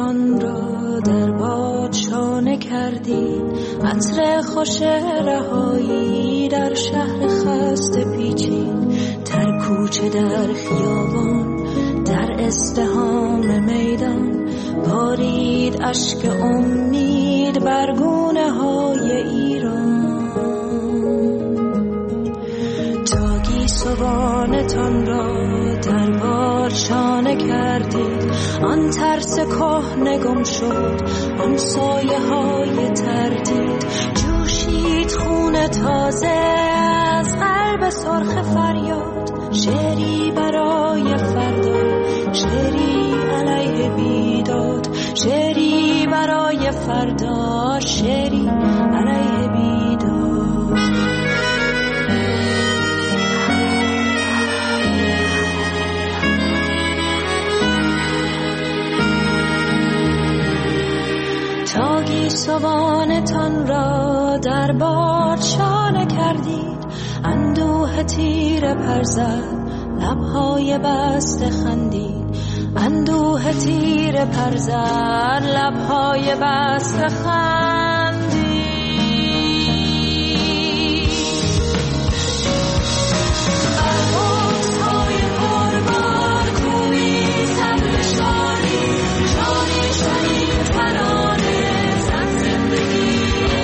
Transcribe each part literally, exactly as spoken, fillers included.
تن را در باد شانه کردید، عطر خوش رهایی در شهر خسته پیچید، در کوچه در خیابان در ازدحام میدان بارید اشک امید بر گونه های ایران. تا گیسوانتان را در باد شانه کردید، آن ترس کهنه گم شد، آن سایه های تردید، جوشید خون تازه از قلب سرخ فریاد. شعری برای فردا، شعری علیه بیداد، شعری برای فردا، شعری علیه بیداد. تا گیسوانتان را در باد شانه کردید، اندوه تیر پر زد، لبهای بسته خندید، اندوه تیر پر زد، لبهای بسته خندید. بربازهای پربار کوبی صبر شانی، شانی شانی ترانه زن زندگی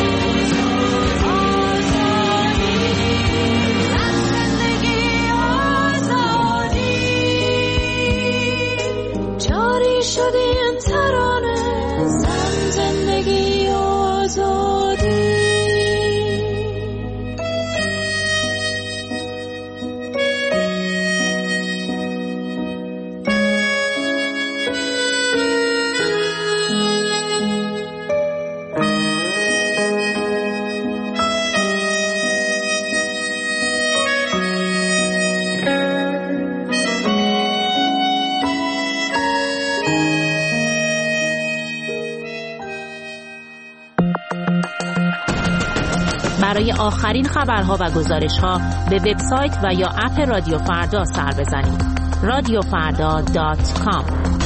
شدی این ترانه زن زندگی آزادی. برای آخرین خبرها و گزارش‌ها به وبسایت و یا اپ رادیو فردا سر بزنید. رادیو فردا دات کام.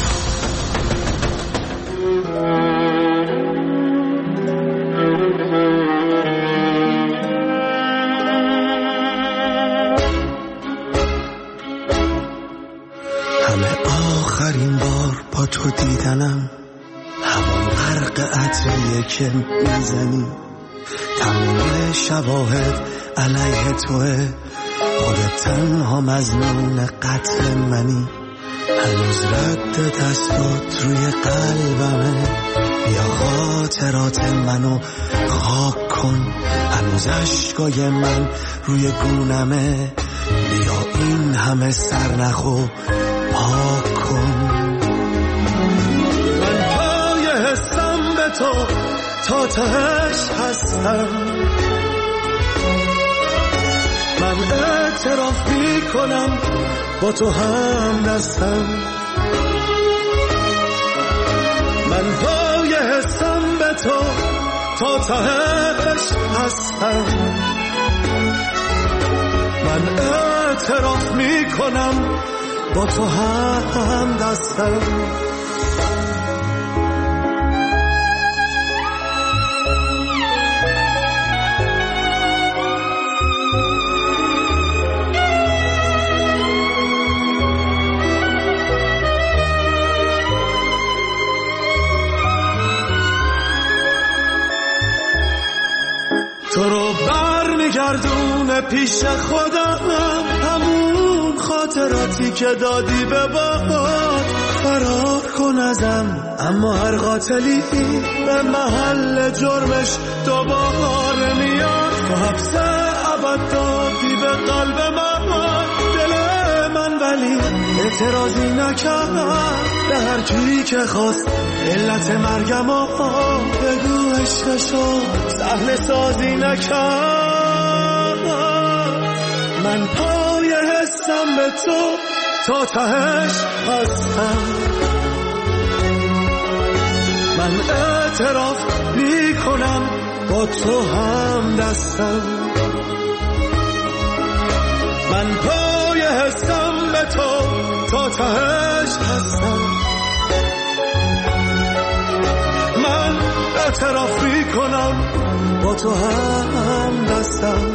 همه آخرین بار با تو دیدنم، همون غرق عطریه که میزنی، تمام شواهد علیه توه، خودت تنها مظنون قتل منی، هنوز رد دستات روی قلبمه، بیا خاطرات منو خاک کن، هنوز عشقای من روی گونمه، بیا این همه سرنخو پاک کن. من پای حسم به تو تا تهش هستم، من اعتراف می کنم با تو هم دستم، من پای حسم به تو تا تهش هستم، من اعتراف می کنم با تو هم دستم. تو رو برمیگردونه پیش خودم، همون خاطراتی که دادی به باد، فرار کن ازم اما هر قاتلی به محل جرمش دوباره میاد، تو حبس ابد دادی به قلب من، دل من ولی اعتراضی نکرد، به هر کی که خواست علت مرگم و بگو عشقشو صحنه سازی نکرد. من پای حسم به تو تا تهش هستم، من اعتراف می کنم با تو هم دستم، من پای حسم به تو تا تهش هستم، اعتراف میکنم با تو هم دستم.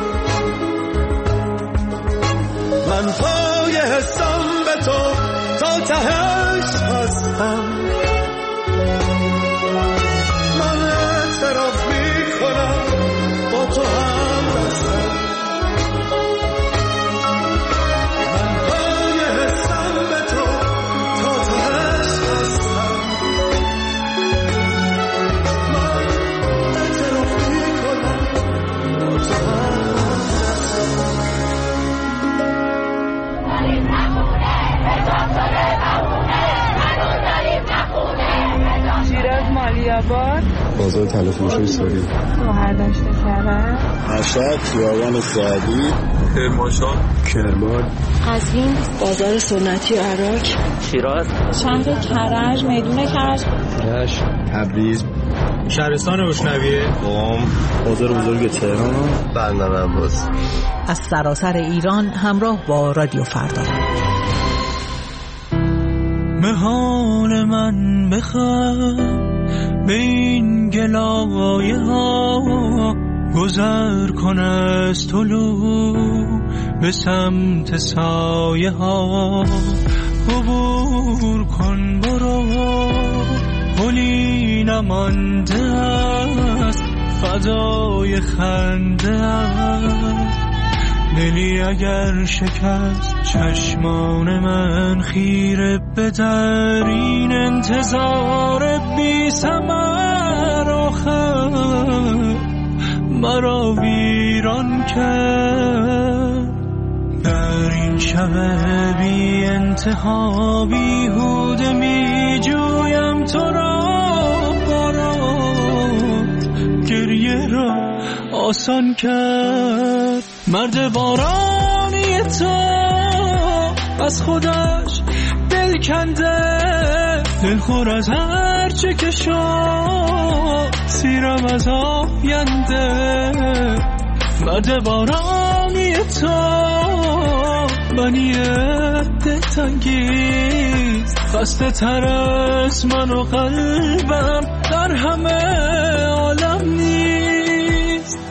من پای حسم به تو تا تهش هستم. من اعتراف میکنم با تو هم دستم. من پای حسم به تو تا تهش هستم. من اعتراف میکنم با تو هم شیراز مالیاباد، بازار تلفروش ایستاری، شهردشت کرج، مشهد خیابان سعدی، کرمانشاه، کرمان، قزوین، بازار سنتی عراق، شیراز، شهر کرج، میدون کرج، رشت، تبریز، شهرستان روشنویه، قم، بازار بزرگ تهران، بندر عباس. از سراسر ایران همراه با رادیو فردا. محال من بخوام به این گلایه ها گذر کن از طلوع به سمت سایه ها. عبور کن برو گلی نمانده است فضای خنده است. دلی اگر شکست چشمان من خیره به در این انتظار بی ثمر آخر مرا ویران کرد. در این شب بی انتها بیهوده می جویم تو را باران گریه را آسان کرد. مرد بارانی تو از خودش دل کنده، دلخور از هر چه که شد سیرم از آینده. مرد بارانی تو بنی دلتنگیز، خسته تر از من و قلبم در همه عالم نیست.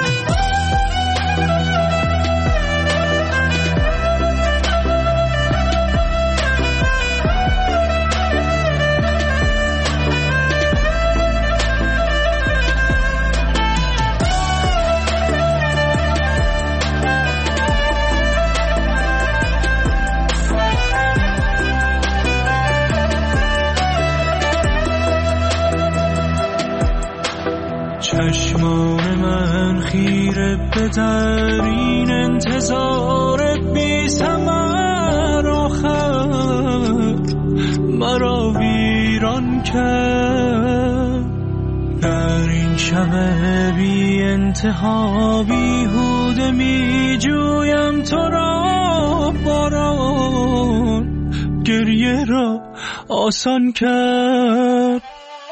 چشمان من خیره به در این انتظار بی ثمر آخر مرا ویران کرد. در این شب بی انتها بیهوده می جویم تو را باران گریه را آسان کرد.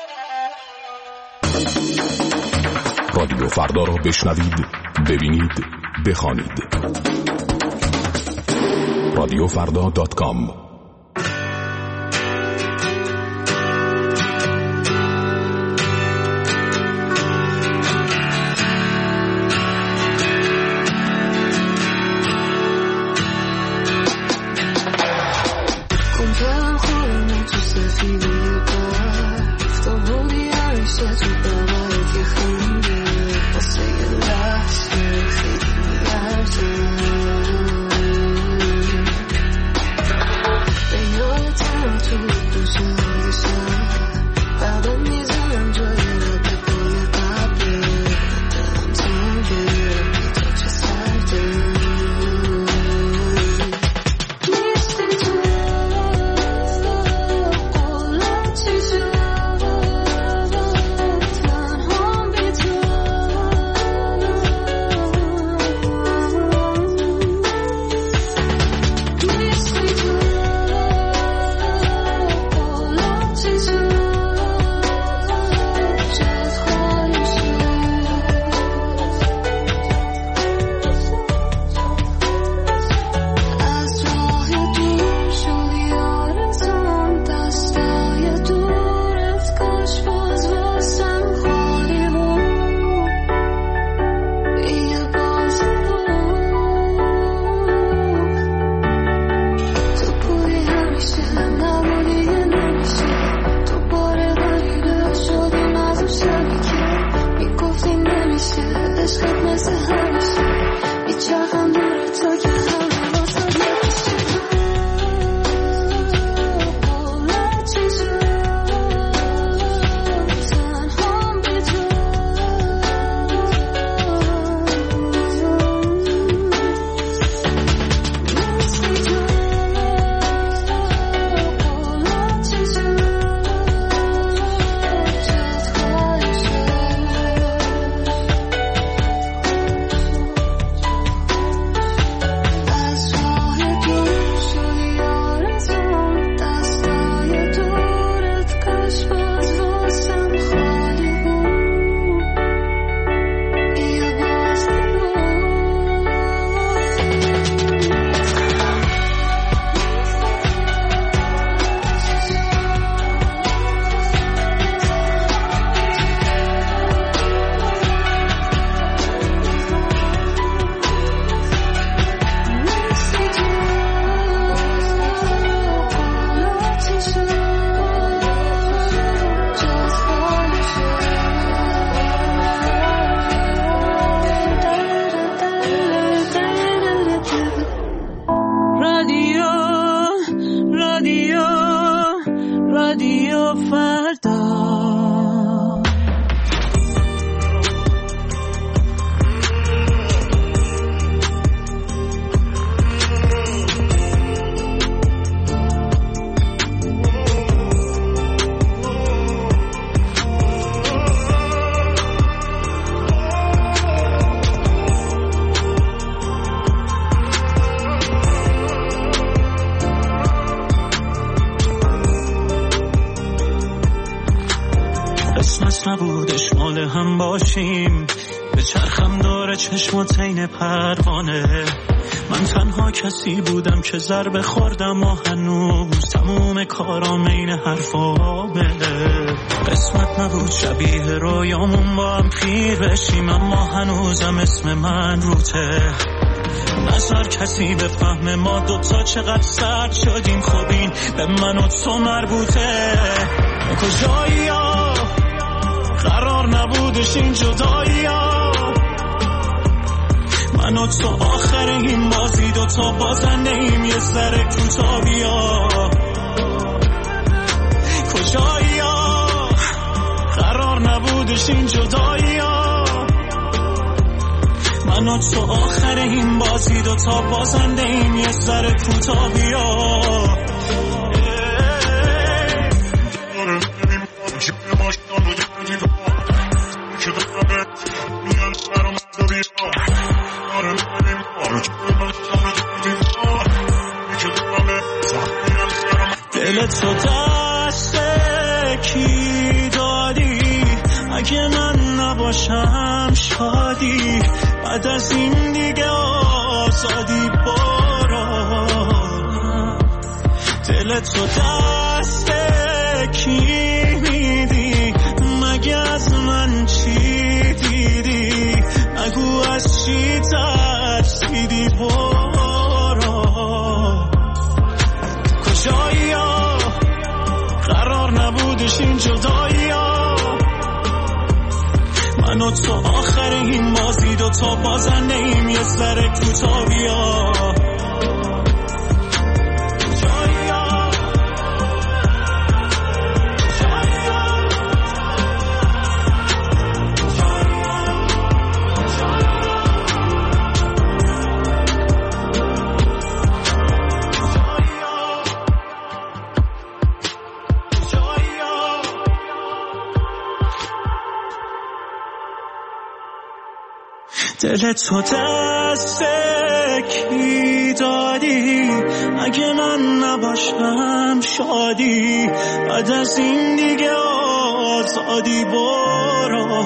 رادیو فردا را بشنوید، ببینید، بخوانید. رادیو فردا دات کام. نبودش مال هم باشیم، به چرخم داره چشمات عین پروانه. من تنها کسی بودم که ضربه خوردم و هنوز تموم کارام این حرفامه. قسمت نبود شبیه رویامون با هم پیر بشیم، اما هنوزم اسم من روته. نظر کسی به فهم ما دوتا چقدر سرد شدیم، خب این به من و تو مربوطه. کجایی ها قرار نبودش این جدایی ها، من و تو آخر این بازی دوتا بازنده ایم، یه ذره کوتاه بیا. کجایی ها قرار نبودش این جدایی ها، من و تو آخر این بازی دوتا بازنده ایم، یه ذره کوتاه بیا. دلت رو دست کی دادی؟ اگه من نباشم شادی، بعد از این دیگه آزادی برو. دلت رو دست کی میدی؟ مگه از من چی دیدی؟ نگو از چی ترسیدی برو. کجایی ها قرار نبودش این جدایی ها، من و تو آخر این بازی دوتا بازنده ایم، یه ذره کوتاه بیا. دلت تو دست کی دادی؟ اگه من نباشم شادی، بعد از این دیگه آزادی برو.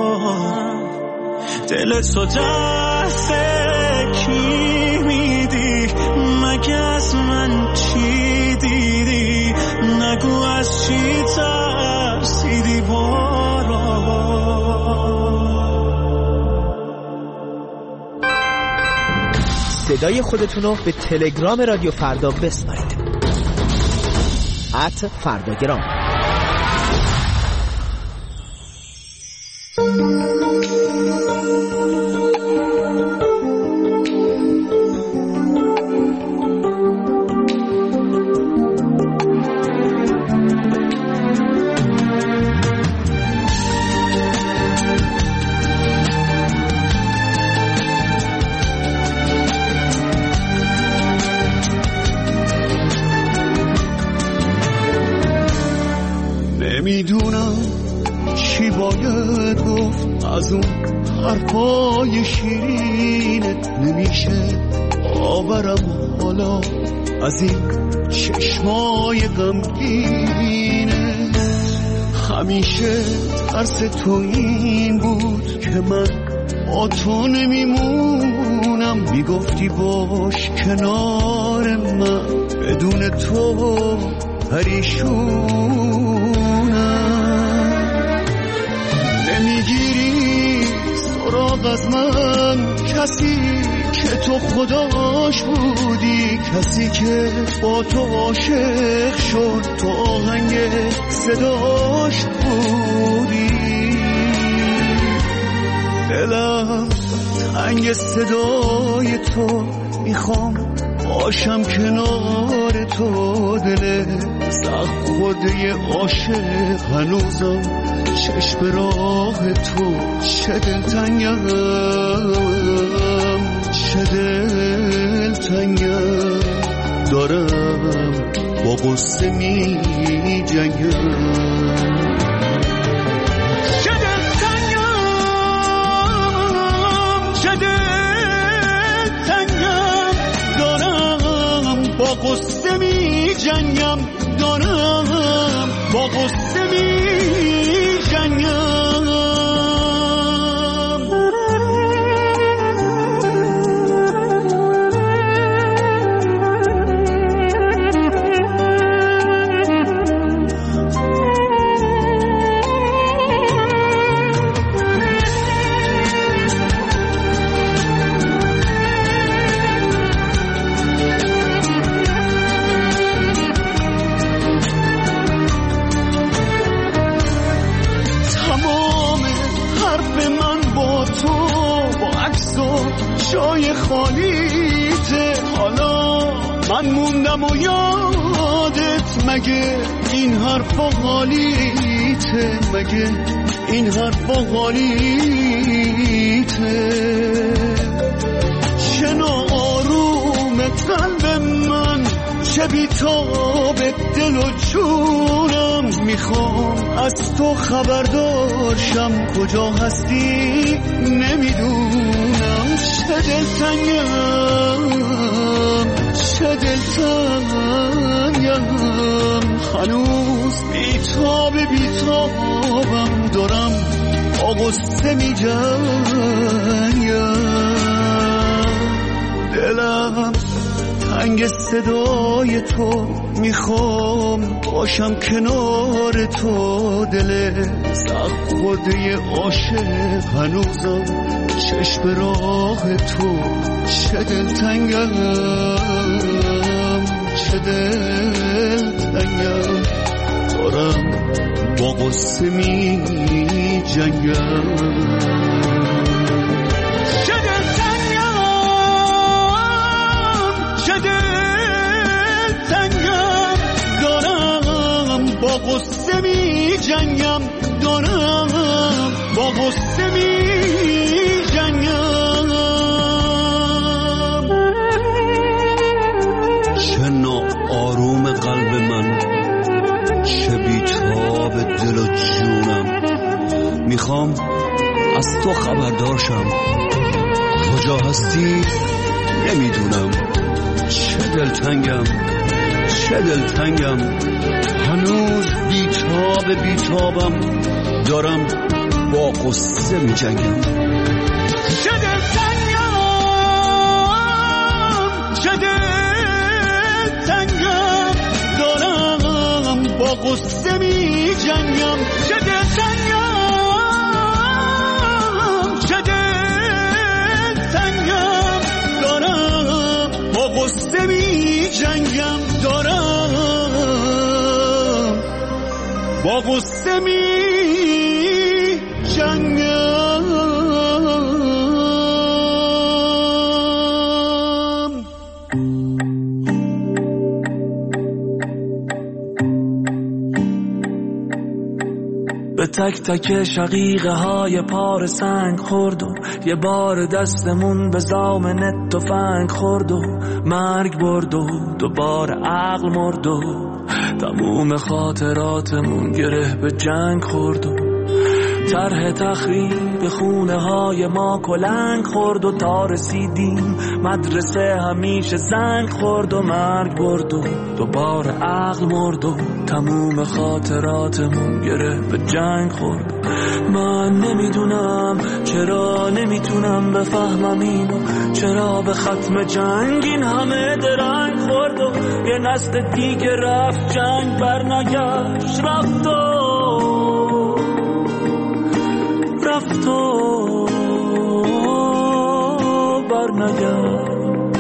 دلت تو دست کی میدی؟ مگه از من چی دیدی؟ نگو از چی ترسیدی برو. صدای خودتونو به تلگرام رادیو فردا بسپارید. ات فرداگرام. نمیدونم چی باید گفت از اون حرفای شیرینت، نمیشه آورم حالا از این چشمای غمگینه. همیشه ترس تو این بود که من با تو نمیمونم، میگفتی باش کنار من، بدون تو پریشونم. نمیگیری سراغ از من کسی که تو خداش بودی، کسی که با تو عاشق شد، تو آهنگ صداش بودی. دلم تنگ صدای تو، میخوام باشم کنار تو. دل سخت خورده عاشق هنوزم چشم راه تو. چه دلتنگم، چه دلتنگم، دارم با غصه می جنگم. چه دلتنگم، چه دلتنگم، دارم با غصه می جنگم، دارم با غصه می جنگم. من موندم و یادت مگه این حرفا حالیته، مگه این حرفا حالیته. شنو آروم قلب من، چه بیتاب دل و جونم، میخوام از تو خبر داشم کجا هستی نمیدونم. چه دلتنگم چه دلتنگم، هنوز بیتاب بیتابم، دارم با غصه میجنگم. دلم تنگ صدای تو، میخوام باشم کنار تو. دل سخت خورده عاشق هنوزم چشم راه تو. چه دلتنگم چه دلتنگم، دارم با غصه می جنگم. چه دلتنگم چه دلتنگم، دارم با غصه می جنگم، دارم با غصه می جنگم. چه ناآروم قلب من، چه بیتاب دل و جونم، میخوام از تو خبردارشم کجا هستی نمیدونم. چه دلتنگم چه دلتنگم، هنوز بیتاب بیتابم، دارم با غصه میجنگم. چه دلتنگم چه دلتنگم، دارم با غصه میجنگم. چه دلتنگم چه دلتنگم، دارم با غصه میجنگم، دارم با غصه میجنگم. به تک تک شقیقه های پار سنگ خورد و یه بار دستمون به زامن تفنگ خورد و مرگ برد و دوباره عقل مرد و تموم خاطراتمون گره به جنگ خورد و طرح تخریب خونه های ما کلنگ خورد و تا رسیدیم مدرسه همیشه زنگ خورد و مرگ برد و دوباره عقل مرد و تموم خاطراتمون گره به جنگ خورد. من نمیدونم چرا نمیتونم بفهمم اینو، چرا به ختم جنگ این همه درنگ خورد و یه نسل دیگه رفت جنگ برنگشت، رفت و رفت و برنگشت.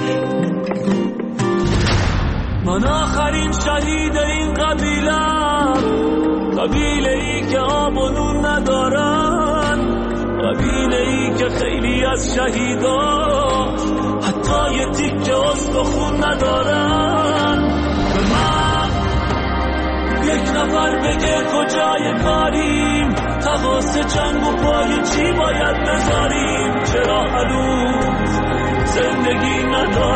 من آخرین شهید این قبیلم، قبیله ای که آب و نون ندارن، قبیله ای که خیلی از شهیداش حتی یه تیکه استخون ندارن. به من یک نفر بگه کجای کاریم، تقاس جنگ و پای چی باید بذاریم، چرا هنوز زندگی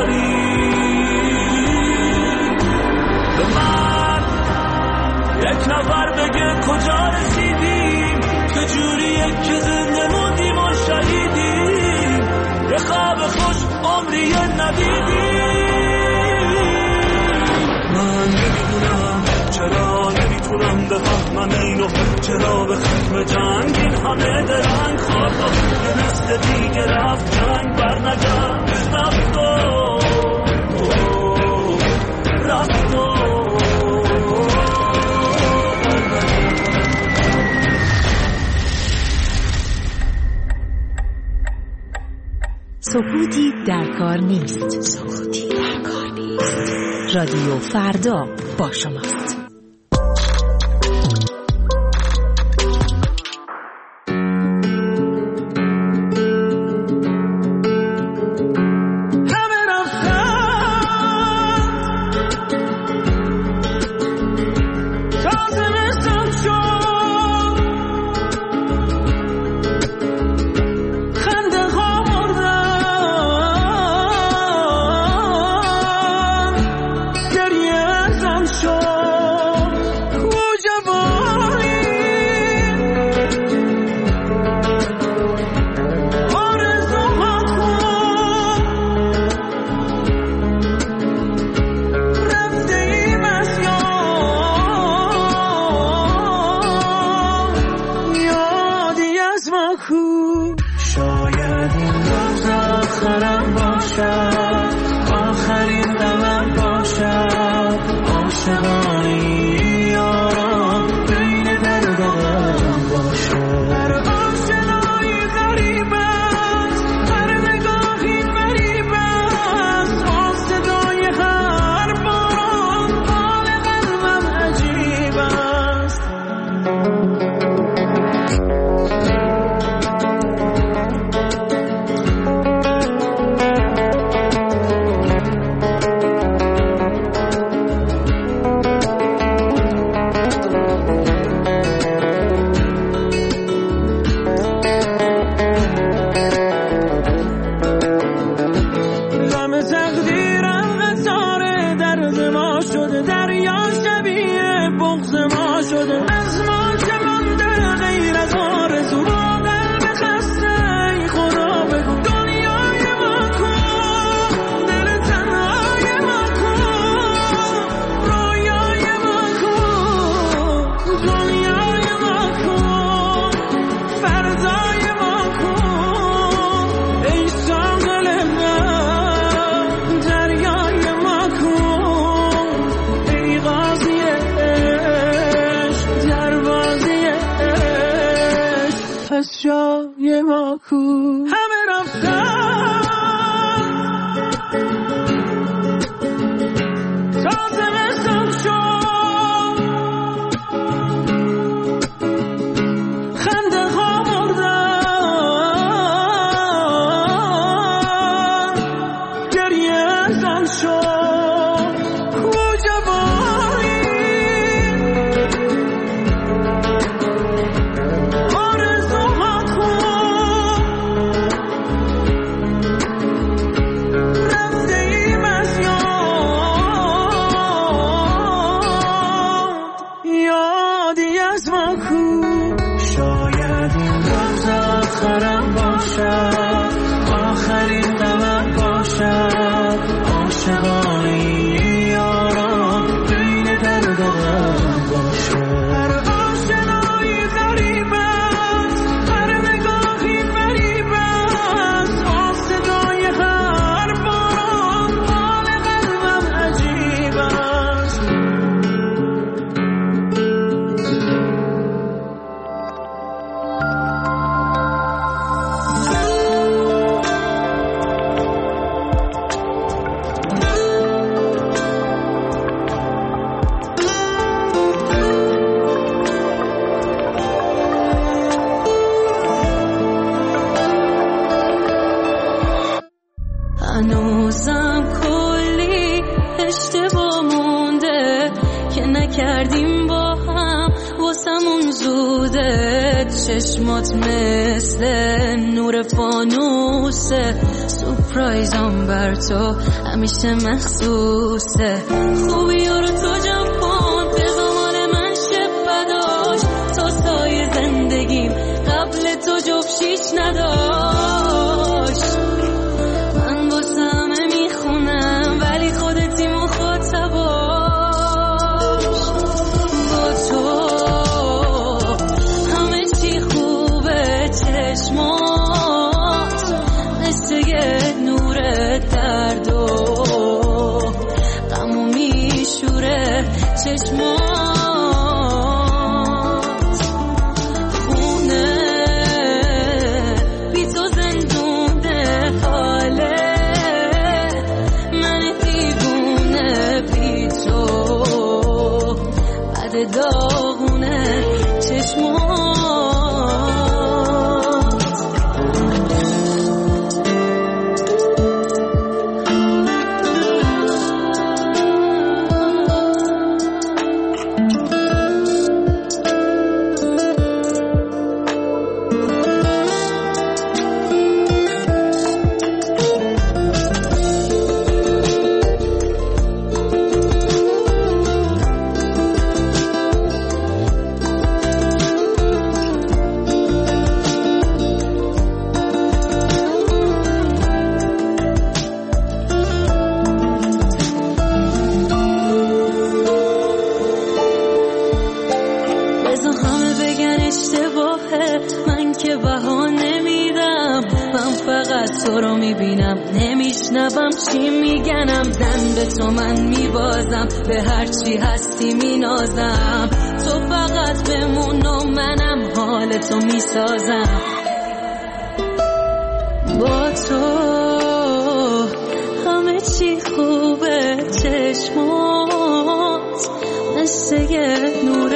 نداریم. به من یک نفر بگه کجا رسیدیم، که جوریه که زنده موندیم و شهیدیم، یه خواب خوش عمری ندیدیم. من نمیدونم چرا نمیتونم بفهمم اینو، چرا به ختم جنگ این همه درنگ خورد و یه نسل دیگه رفت جنگ برنگشت، رفت و رفت و سکوتی در کار نیست. سکوتی در کار نیست. رادیو فردا با شماست. همه رفتن شده، دریا شبیه بغض ما شده، از ما چه مونده غیر از آرزو، با قلب خسته ای خدا بگو دنیای ما کن، دل تنهای ما کن، رویای ما کن، دنیای ما کن، فردای ما کن، ای شاغل من دریای ما کن، ای قاضی عشق دروازی عشق پس جای ما کن. همه رفتن تا زمستان شد، خنده ها مردن، گریه ازان شد، کجا بایی آرزوها کن، رفته ایم از یاد، یادی از ما کن. شاید این روز آخرم باشد، آخرین دمم باشد، عاشقانه یاران بین درد و غم باشد. هر آشنایی غریب است، هر نگاهی فریب است، با صدای هر باران حال قلبم عجیب است. هنوزم کلی اشتباه مونده که نکردیم با هم، واسمون زوده، چشمات مثل نور فانوسه، سورپرایزم بر تو همیشه مخصوصه، خوبی رو تو جمع کن به زمان من شب بداش، تا سایه زندگیم قبل تو جفشیش نداشت. من واسه همه میخونم ولی خودتی مخاطب باش، با تو همه چی خوبه، چشمات مثل یه نور درد و غمو میشوره، چشمات خونه بی تو زندونه، حاله من دیوونه بی تو بعد داغونه، چشمات. من که بهانه میدم، من فقط تو رو میبینم، نمیشنوم چی میگنم، زن به تو من میبازم، به هر چی هستی مینازم، تو فقط بمون و منم حال تو میسازم، با تو همه چی خوبه، چشمات مثل یه نور